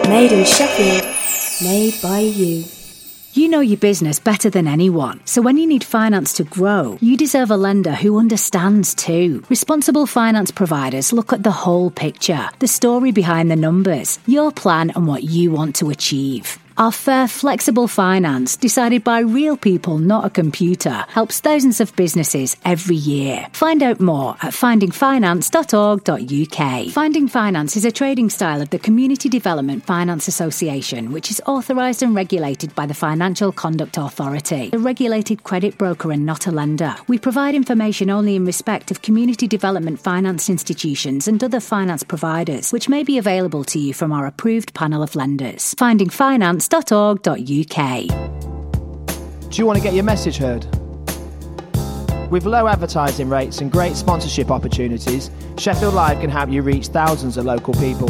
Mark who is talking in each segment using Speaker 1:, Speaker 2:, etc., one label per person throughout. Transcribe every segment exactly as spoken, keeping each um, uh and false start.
Speaker 1: Made in Sheffield. Made by you.
Speaker 2: You know your business better than anyone, so when you need finance to grow, you deserve a lender who understands too. Responsible finance providers look at the whole picture, the story behind the numbers, your plan and what you want to achieve. Our fair, flexible finance, decided by real people, not a computer, helps thousands of businesses every year. Find out more at finding finance dot org dot U K. Finding Finance is a trading style of the Community Development Finance Association, which is authorised and regulated by the Financial Conduct Authority, a regulated credit broker and not a lender. We provide information only in respect of community development finance institutions and other finance providers, which may be available to you from our approved panel of lenders. Finding Finance dot org dot U K.
Speaker 3: Do you want to get your message heard? With low advertising rates and great sponsorship opportunities, Sheffield Live can help you reach thousands of local people.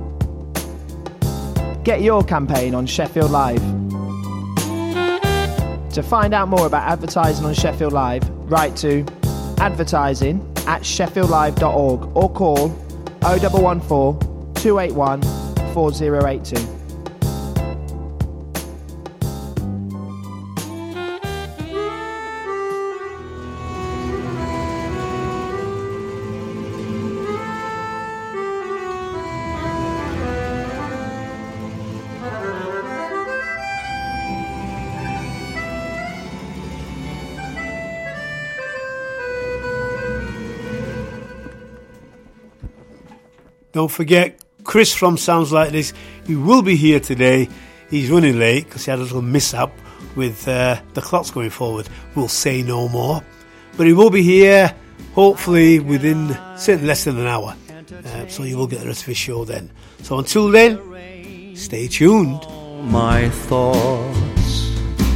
Speaker 3: Get your campaign on Sheffield Live. To find out more about advertising on Sheffield Live, write to advertising at sheffield live dot org or call oh one one four, two eight one, four oh eight two.
Speaker 4: Don't forget, Chris from Sounds Like This, he will be here today. He's running late because he had a little mishap with uh, the clocks going forward. We'll say no more. But he will be here, hopefully, within certainly less than an hour. Uh, so you will get the rest of his show then. So until then, stay tuned.
Speaker 5: My thoughts,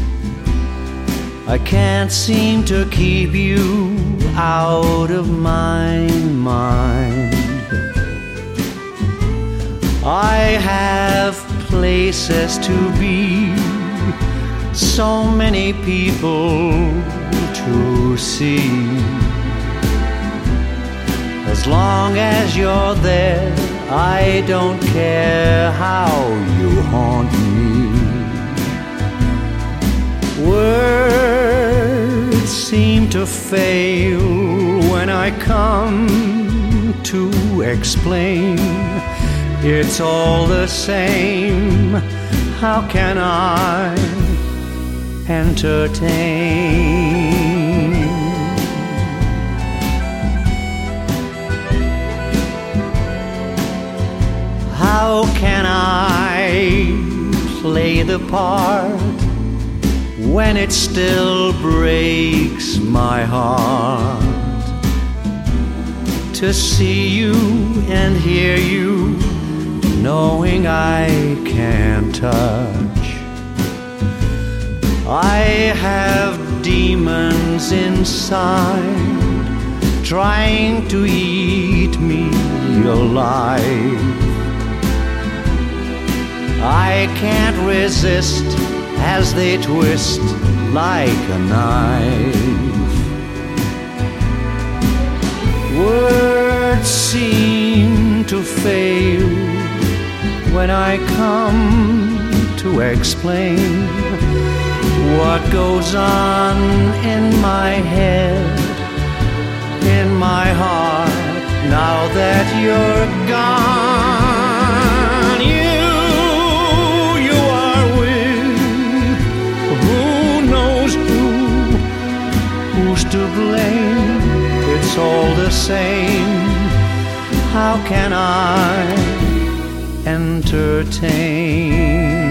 Speaker 5: I can't seem to keep you out of my mind. I have places to be, so many people to see. As long as you're there, I don't care how you haunt me. Words seem to fail when I come to explain. It's all the same. How can I entertain? How can I play the part when it still breaks my heart to see you and hear you, knowing I can't touch? I have demons inside trying to eat me alive. I can't resist as they twist like a knife. Words seem to fail when I come to explain what goes on in my head, in my heart, now that you're gone. You, you are with who knows who, who's to blame? It's all the same. How can I entertain?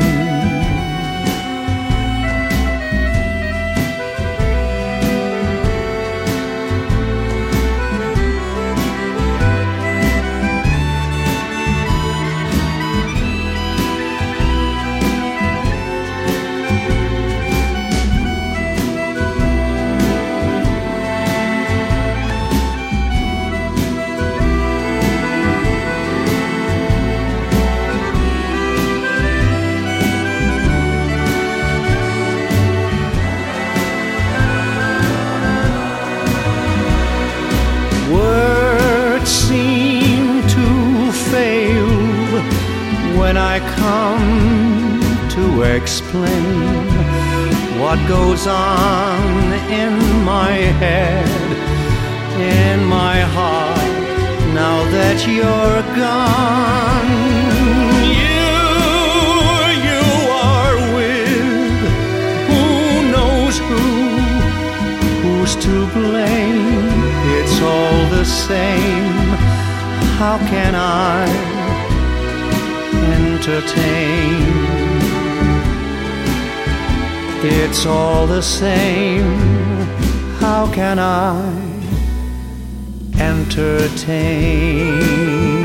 Speaker 5: I come to explain what goes on in my head, in my heart, now that you're gone. You, you are with who knows who, who's to blame? It's all the same. How can I entertain? It's all the same. How can I entertain?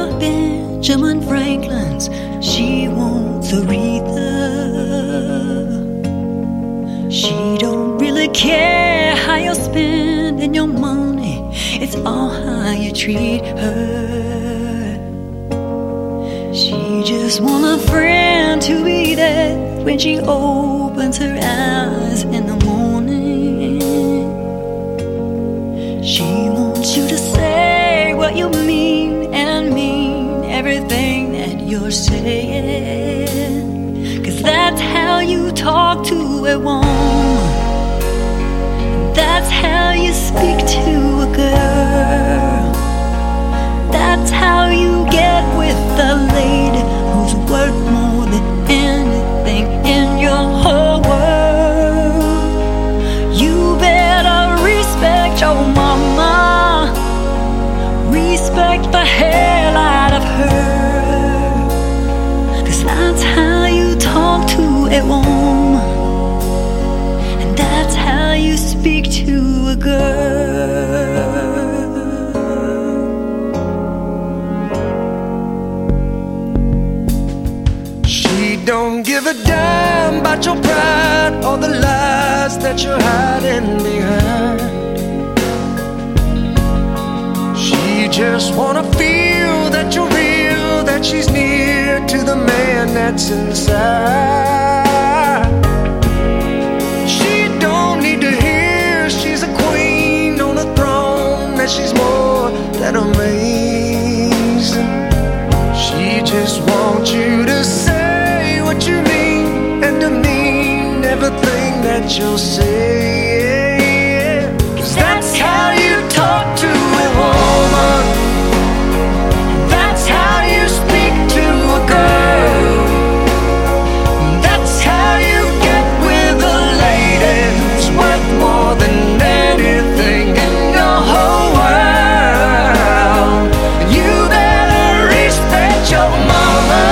Speaker 6: of Benjamin Franklin's. She wants Aretha. She don't really care how you're spending your money. It's all how you treat her. She just wants a friend to be there when she opens her eyes in the morning. She wants you to say what you mean and mean everything that you're saying. 'Cause that's how you talk to a woman. That's how you speak to a girl. That's how you get with the lady who's worth more than anything in your whole world. You better respect your mama. Respect the hell out of her. 'Cause that's how you talk to a woman. And that's how you speak to a girl.
Speaker 7: She don't give a damn about your pride or the lies that you're hiding behind. She just wanna feel that you're real, that she's near to the man that's inside. She don't need to hear she's a queen on a throne, that she's more than amazing. She just wants you to say what you mean and to mean everything that you'll say. 'Cause that's how you talk to a woman. That's how you speak to a girl. That's how you get with a lady who's worth more than anything in your whole world. You better respect your mama.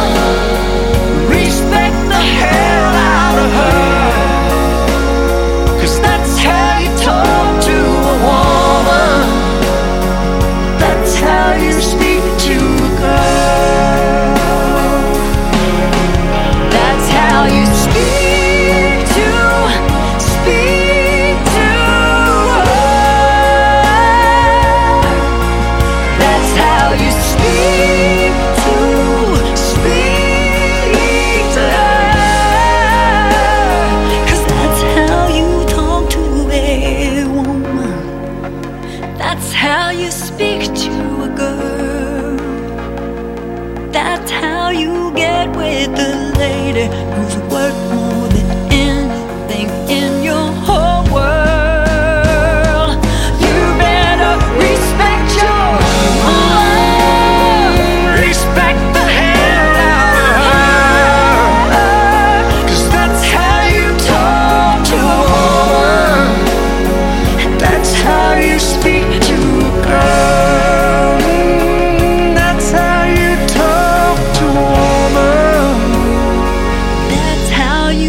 Speaker 7: Respect the hell out of her. 'Cause that's how you talk to a woman. That's how you speak to a girl. That's how you speak to, speak to her. That's how you speak to, speak to her. 'Cause that's how you talk to a woman. That's how you speak to a girl. That's how you get with the lady who's worth more than anything in your whole world. You better respect your mom. Respect the hell out of her. 'Cause that's how you talk to a woman. That's how you speak to a girl. That's how you talk to a woman. That's how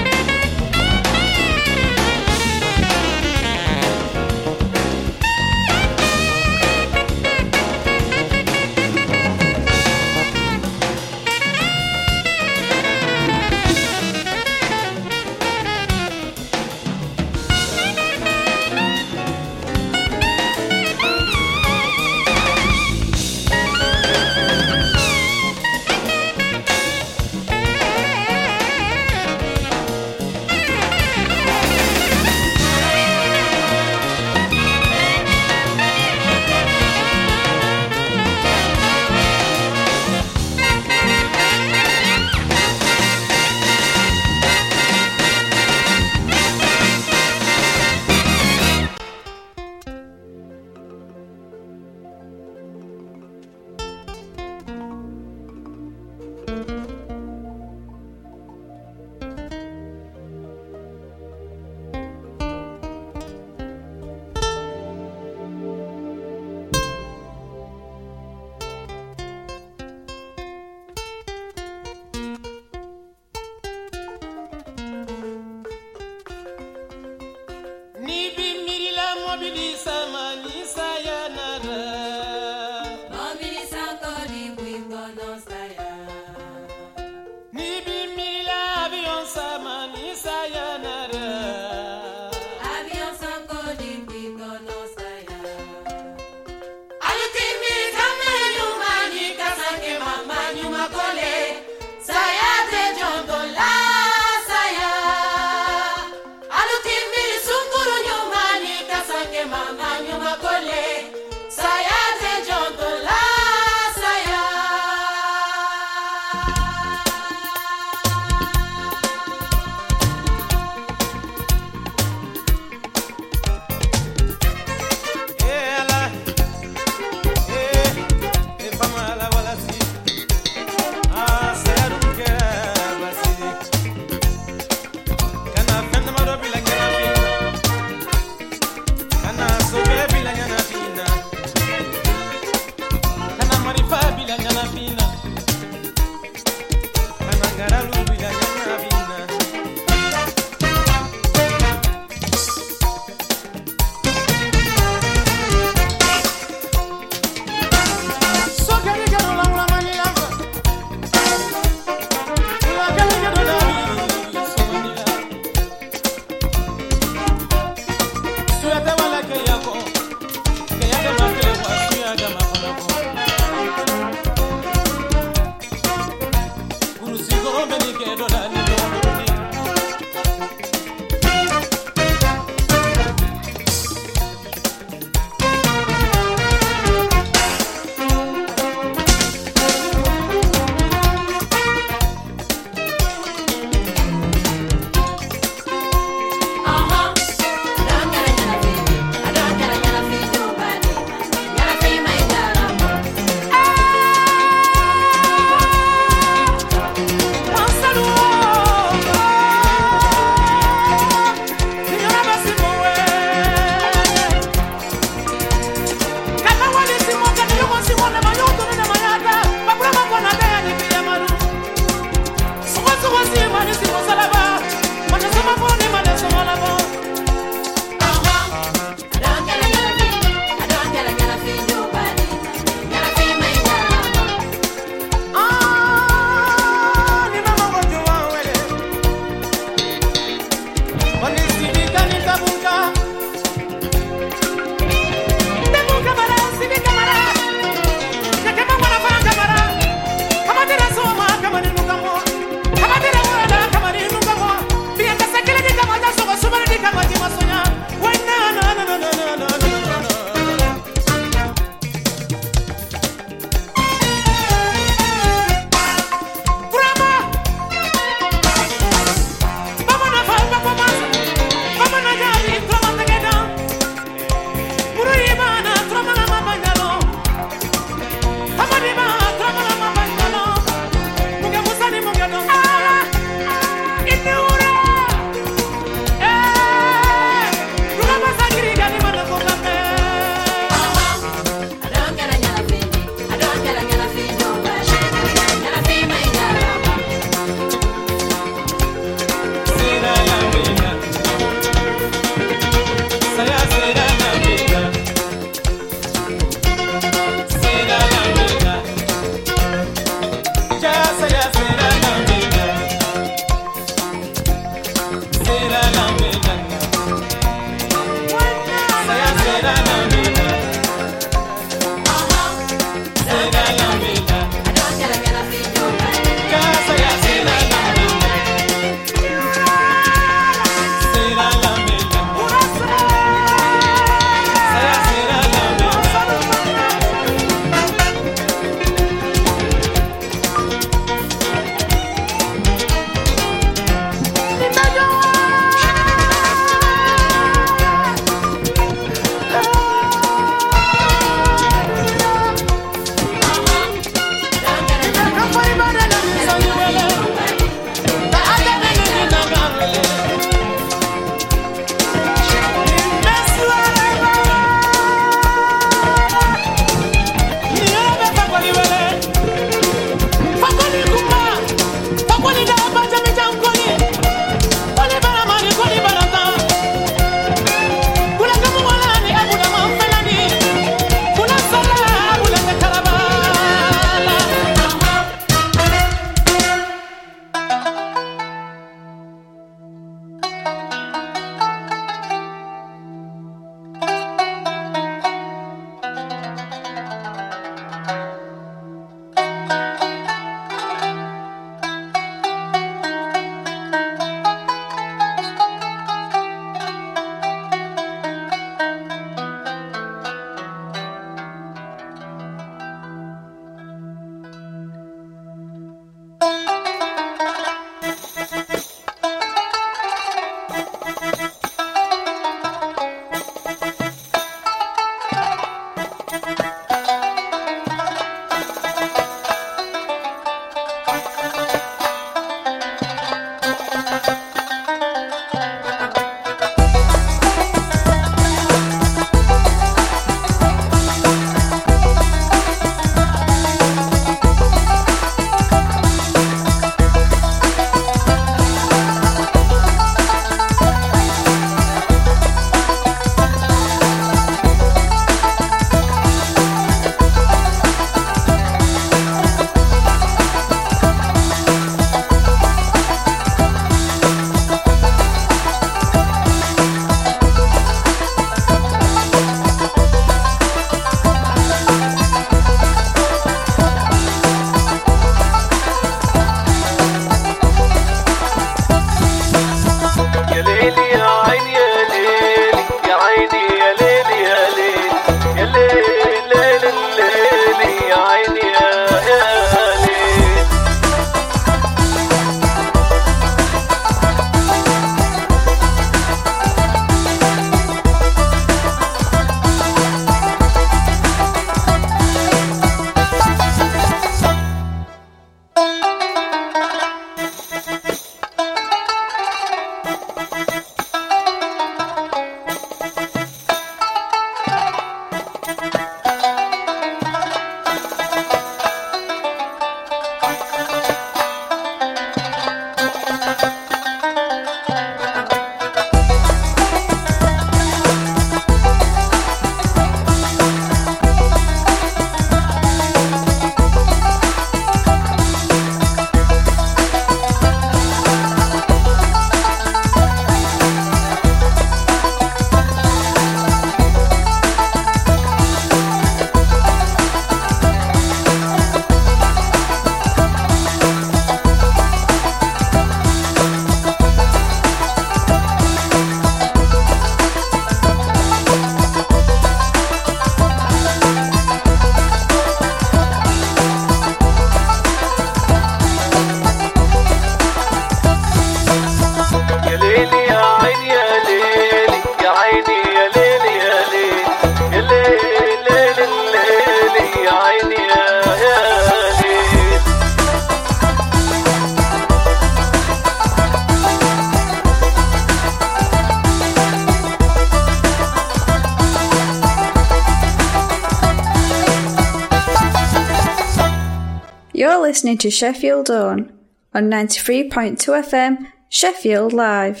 Speaker 8: You're listening to Sheffield Dawn on ninety-three point two F M, Sheffield Live.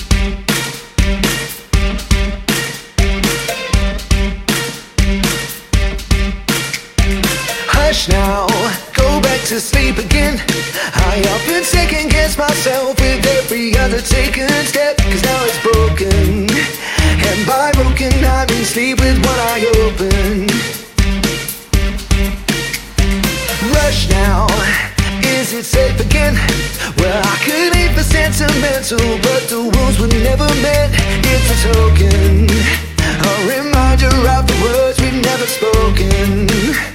Speaker 7: Hush now, go back to sleep again. I often second guess myself with every other taken step, cause now it's broken. And by broken I mean sleep with one eye open. Rush now, is it safe again? Well, I could aim for sentimental, but the wounds were never meant. It's a token, a reminder of the words we've never spoken.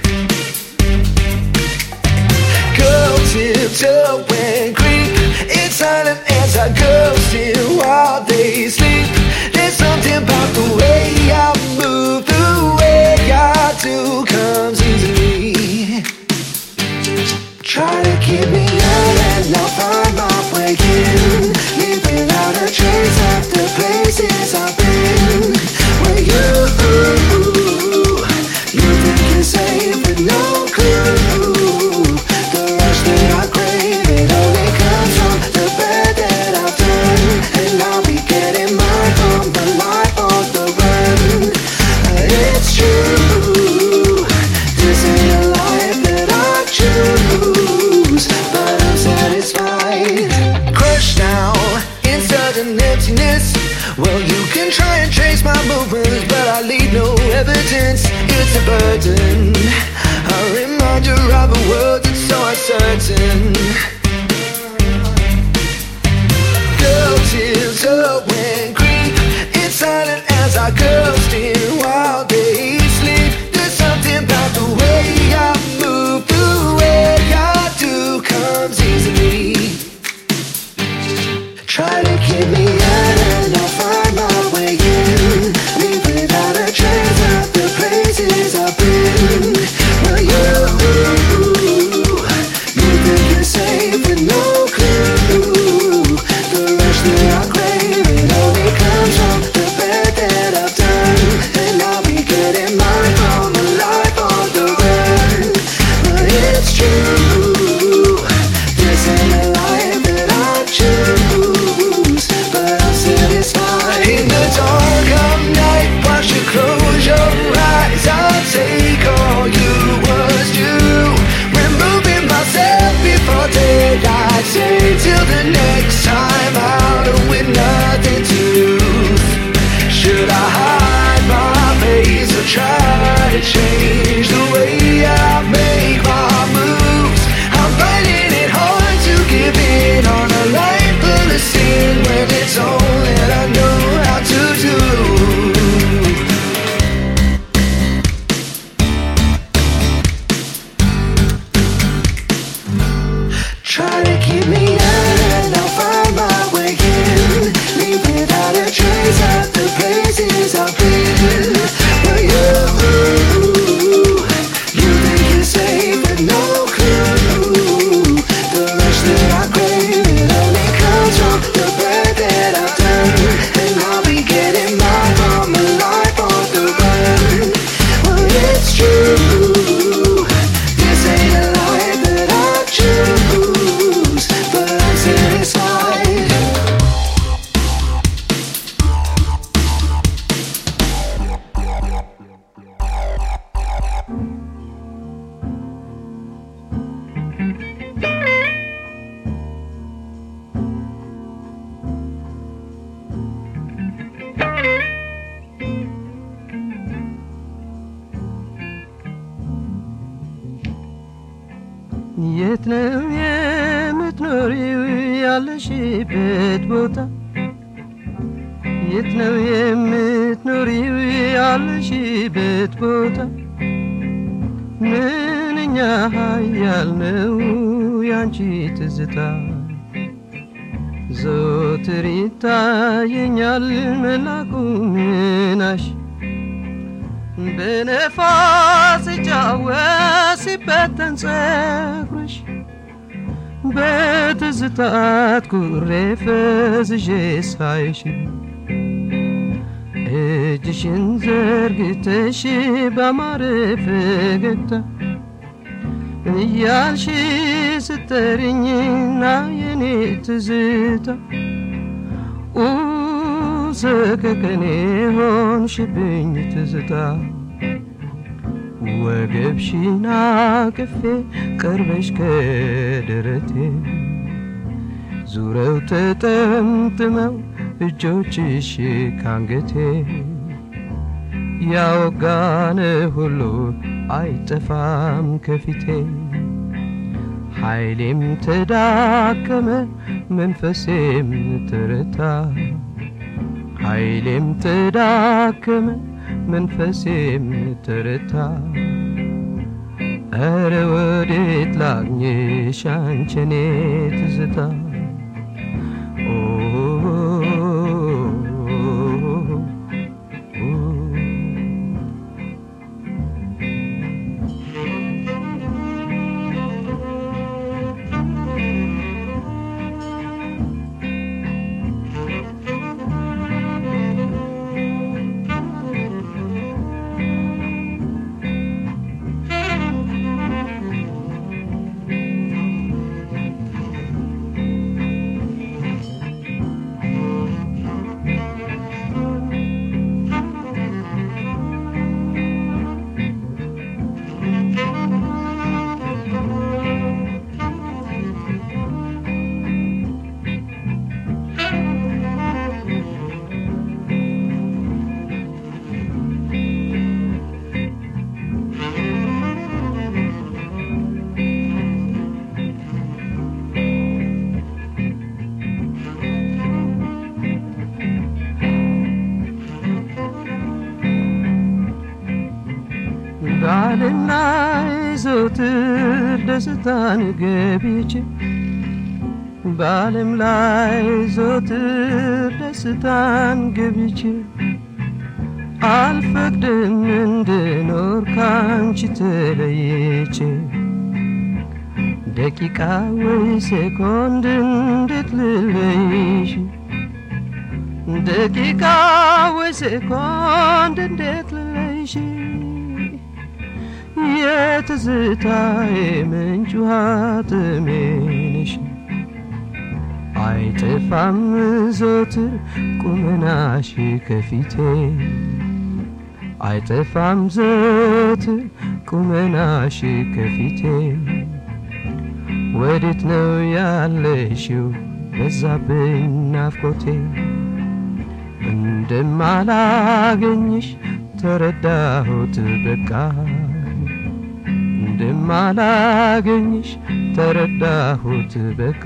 Speaker 7: Go tiptoe and creep, it's silent as I go still while they sleep. There's something about the way I move, the way I do comes easily. Try to keep me out and I'll find my way in, leave without a trace of the places I've been. Where you, you think you're safe with no clue. The rush that I crave, it only comes from the bad that I've done. And I'll be getting mine from the life on the run. It's true, this ain't a life that I choose, but I'm satisfied. Crushed now in sudden emptiness. Well, you can try and trace my movements, but I leave no evidence. It's a burden, a reminder of a world that's so uncertain. Go tiptoe and creep, it's silent as I go still while they sleep. There's something about the way I move, the way I do comes easily. Try to keep me out and I'll find my way in, leave without a trace of the places I've been. Well, you, you think you're safe with no clue. The rush that I crave, it only comes from the bad that I've done. And I'll be getting mine from a life on the run. But it's true, this ain't a life that I choose, but I'm satisfied. In the dark of night, watch you close your eyes. I'll take all you was due, removing myself before daylight. Say till the next time out with nothing to lose. Should I hide my face or try to change the way I make my moves? I'm finding it hard to give in on a life full of sin when it's all that I know how to do. Try to keep me out and I'll find my way in, leave without a trace of the places I've been. Well, you, you think you're safe with no clue. The rush that I crave, it only comes from the bad that I've done. And I'll be getting mine from a life on the run. Well, it's true, this ain't a life that I choose, but I'm satisfied.
Speaker 9: የት ነው የምትኖሪው ያለሽበት ቦታ? የት ነው የምትኖሪው ያለሽበት ቦታ? ምንኛ ኃያል ነው ያንቺ ትዝታ፣ ዘወትር ይታየኛል መላኩ ምናሽ። በነፋስ ሲጫወት ሲበተን ፀጉርሽ፣ በትዝታት ኩሬ ፈዝዤ ሳይሽ፣ እጅሽን ዘርግተሽ ባማረ ፈገግታ እያልሽ ስትጠሪኝና የኔ ትዝታ ሰከከኔ ሆንሽብኝ ትዝታ ወገብሽን አቅፌ ቀርበሽ ከደረቴ ዙረው ተጠምጥመው እጆችሽ ካንገቴ ያወጋነ ሁሉ አይጠፋም ከፊቴ ኃይሌም ተዳከመ መንፈሴም ተረታ ኃይሌም ተዳከመ መንፈሴም ተረታ ኧረ ወዴት ላግኝሽ አንቺ የኔ ትዝታ ባልና ዘውትር ደስታን ገብቼ ባለም ላይ ዘውትር ደስታን ገብቼ አልፈቅድም እንድኖር ካንቺ ተለይቼ ደቂቃ ወይ ሴኮንድ እንዴት ልለይሽ ደቂቃ ወይ ሴኮንድ እንዴት ልለይሽ የትዝታዬ ምንጭ ጥሜንሽ አይጠፋም ዘወትር ቁመናሽ ከፊቴ አይጠፋም ዘወትር ቁመናሽ ከፊቴ ወዴት ነው ያለሽው በዛብኝ ናፍቆቴ እንደማላገኝሽ ተረዳሁት በቃ እንደማላገኝሽ ተረዳሁት በቃ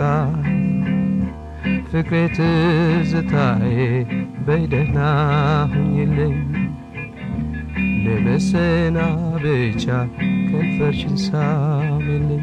Speaker 9: ፍቅሬ ትዝታዬ በይደህና ሁኝልኝ ለመሰናበቻ ከንፈርሽን ሳሚልኝ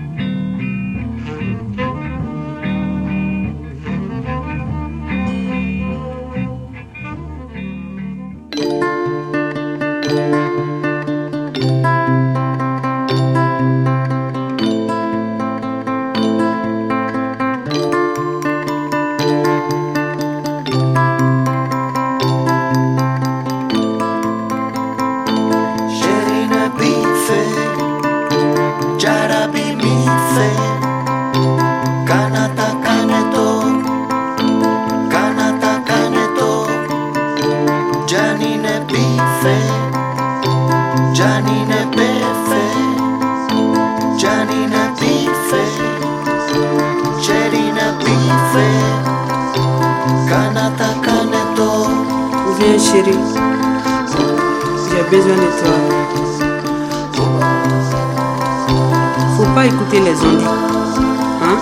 Speaker 10: Viens chérie, j'ai besoin de toi. Faut pas écouter les ondes. Hein?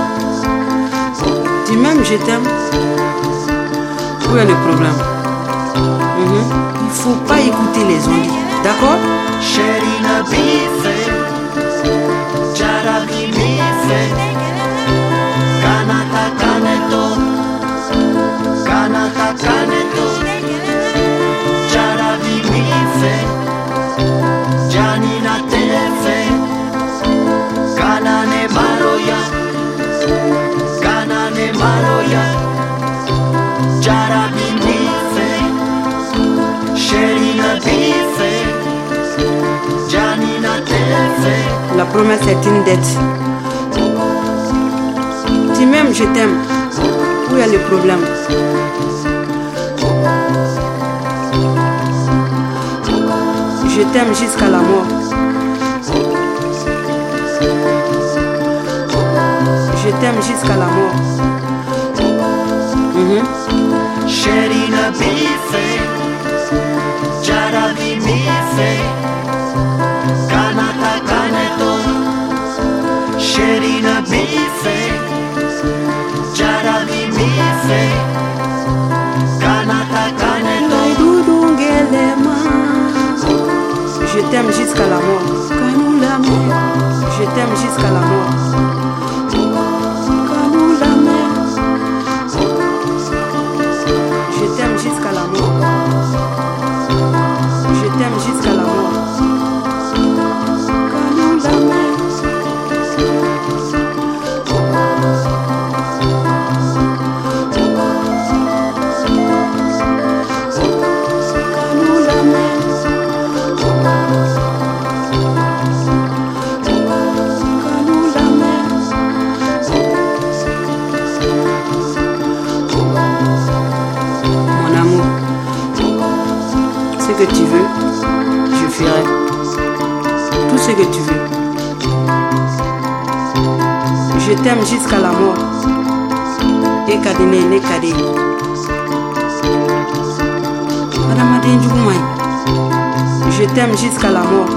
Speaker 10: Tu m'aimes, je t'aime. Où est le problème? Mm-hmm. Il faut pas écouter les ondes. D'accord?
Speaker 7: Chérie, na bife, jarabi bife, kanata kaneto, kanata kaneto. Janina tefe, kanane maroya, kanane maroya, jarabi bife, sherina bife, janina
Speaker 10: La promesse est une dette. Tu m'aimes, je t'aime. Où est le problème? Je t'aime jusqu'à la mort. Je t'aime jusqu'à la mort. Mm-hmm.
Speaker 7: Sherina bife, Jarabi mife, Kanata kaneto. Sherina bife, Jarabi mife, Kanata kaneto.
Speaker 10: Je t'aime jusqu'à la mort. Je t'aime jusqu'à la mort. Je t'aime jusqu'à la mort. Je t'aime jusqu'à la mort.
Speaker 11: que tu veux, je ferai tout ce que tu veux.
Speaker 10: Je t'aime jusqu'à la mort. Et kadine ne kade. Madame Djoumai. Je t'aime jusqu'à la mort.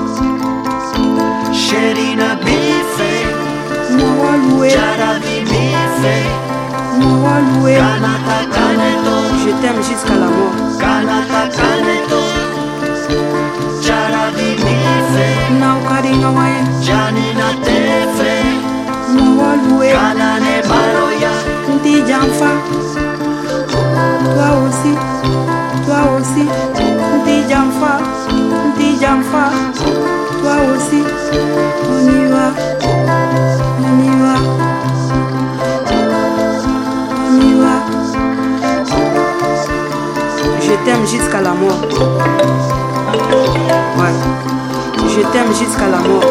Speaker 7: Sherina bife,
Speaker 10: Moi loué.
Speaker 7: Jarabi bife,
Speaker 10: Moi loué.
Speaker 7: Kanata kaneto.
Speaker 10: Je t'aime jusqu'à la mort.
Speaker 7: Kanata kaneto. Jarabi bife,
Speaker 10: Now kade ngawaye.
Speaker 7: Janina tefe,
Speaker 10: Moi loué.
Speaker 7: Kanane baroya.
Speaker 10: Ndi jamfa. Toi aussi. Toi aussi. Ndi jamfa. Ndi jamfa. Toi aussi. On y va. On y va. On y va. Je t'aime jusqu'à la mort. Ouais. Je t'aime jusqu'à la mort.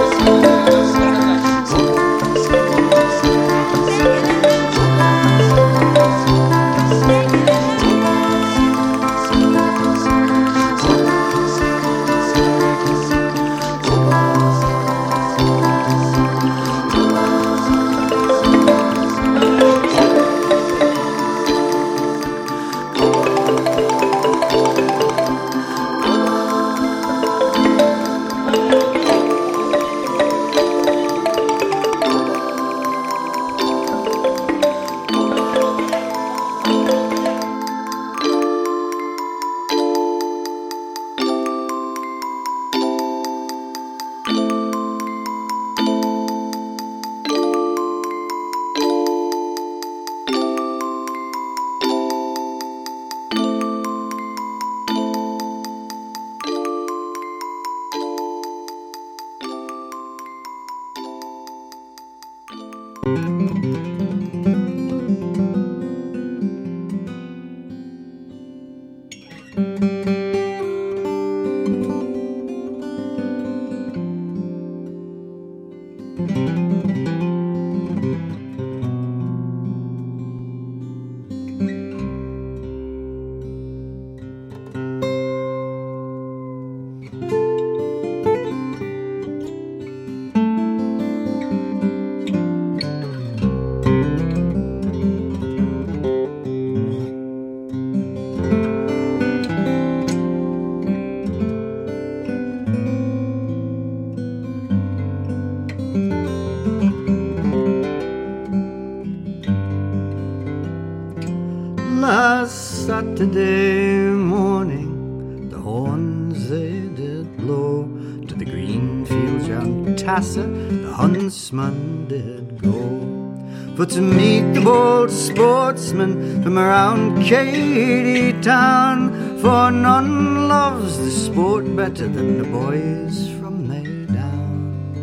Speaker 5: Last Saturday morning, the horns they did blow. To the green fields round Tassa, the huntsman did go. For to meet the bold sportsmen from around Katy Town. For none loves the sport better than the boys from Maydown.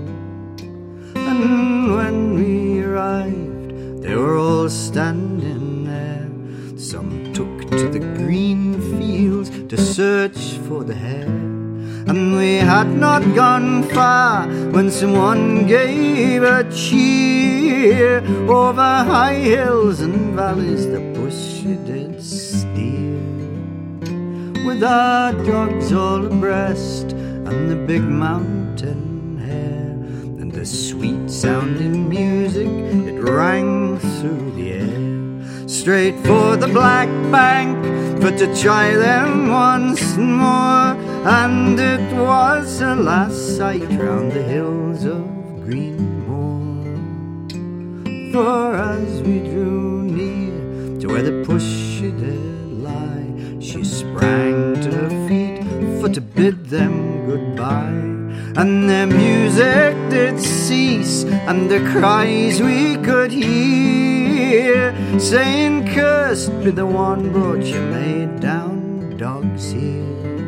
Speaker 5: And when we arrived, they were all standing there. Some took to the green fields to search for the hare, and we had not gone far when someone gave a cheer. Over high hills and valleys the push did steer, with our dogs all abreast and the big mountain hare, and the sweet sounding music it rang through the air. Straight for the black bank, for to try them once more, and it was a last sight round the hills of Greenmore. For as we drew near to where the push did lie, she sprang to her feet for to bid them goodbye, and their music did cease, and the cries we could hear, saying, "Cursed be the one brought you made down dogs here."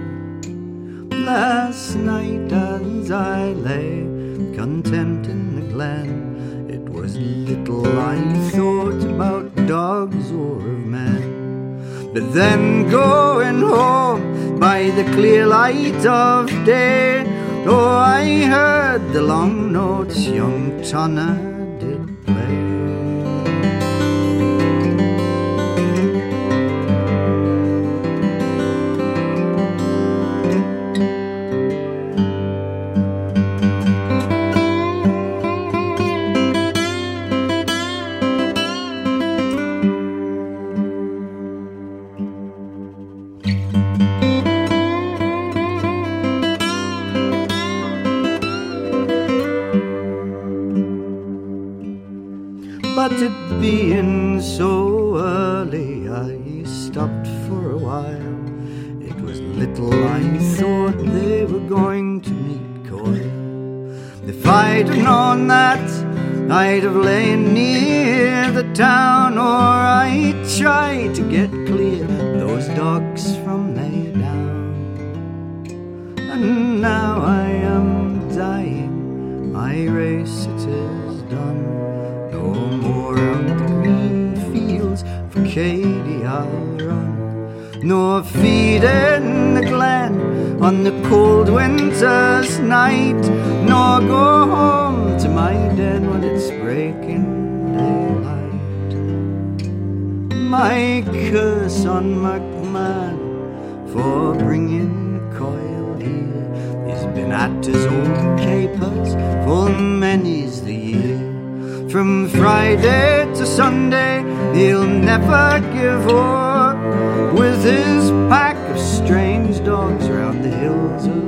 Speaker 5: Last night as I lay content in the glen, it was little I thought about dogs or of men. But then going home by the clear light of day, oh, I heard the long notes young Tonner did play. But it being so early, I stopped for a while. It was little I thought they were going to meet Coyle. If I'd have known that, I'd have lain near the town, or I'd try to get clear those dogs from Maydown. And now I am dying, my race it is done. No more on the green fields for Katie I'll run, nor feed in the glen on the cold winter's night, nor go home to my den when it's breaking daylight. My curse on McMahon for bringing Coyle here, he's been at his old capers for many's the year. From Friday to Sunday, he'll never give o'er, with his pack of strange dogs round the hills of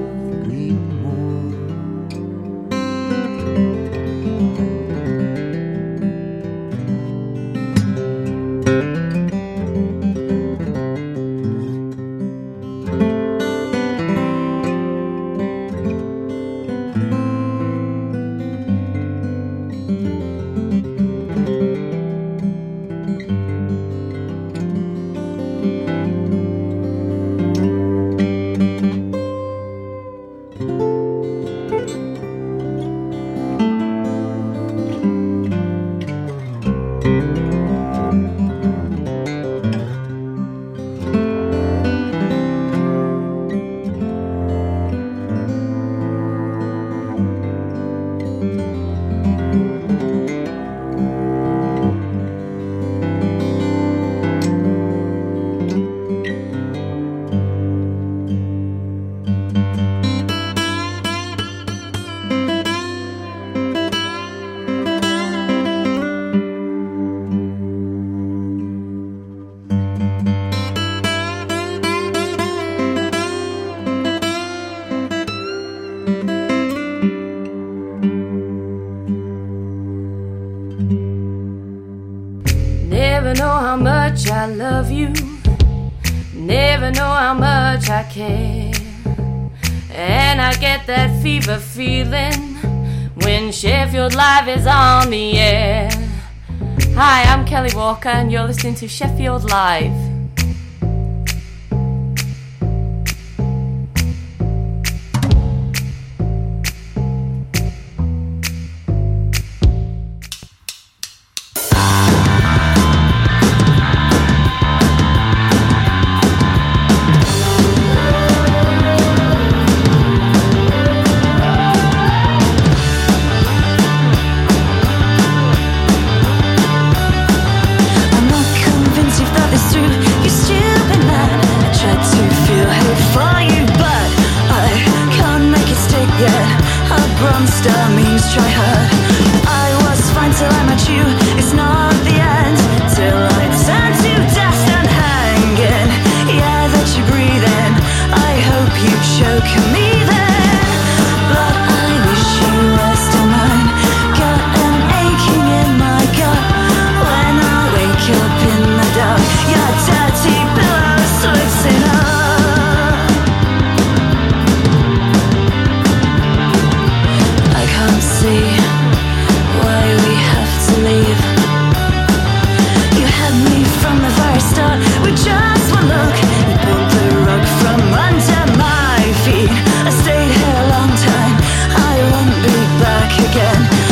Speaker 12: I love you, never know how much I care. And I get that fever feeling when Sheffield Live is on the air. Hi, I'm Kelly Walker and you're listening to Sheffield Live.
Speaker 6: monster means try hard. I was fine till I met you. It's not the end till I turn to dust and hanging. Yeah, that you breathe in. I hope you choke me then. But I wish you were still mine. Got an aching in my gut when I wake up in the dark. Your dirty pillow slips in up. I can't see why we have to leave. You had me from the very start with just one look. You pulled the rug from under my feet. I stayed here a long time, I won't be back again.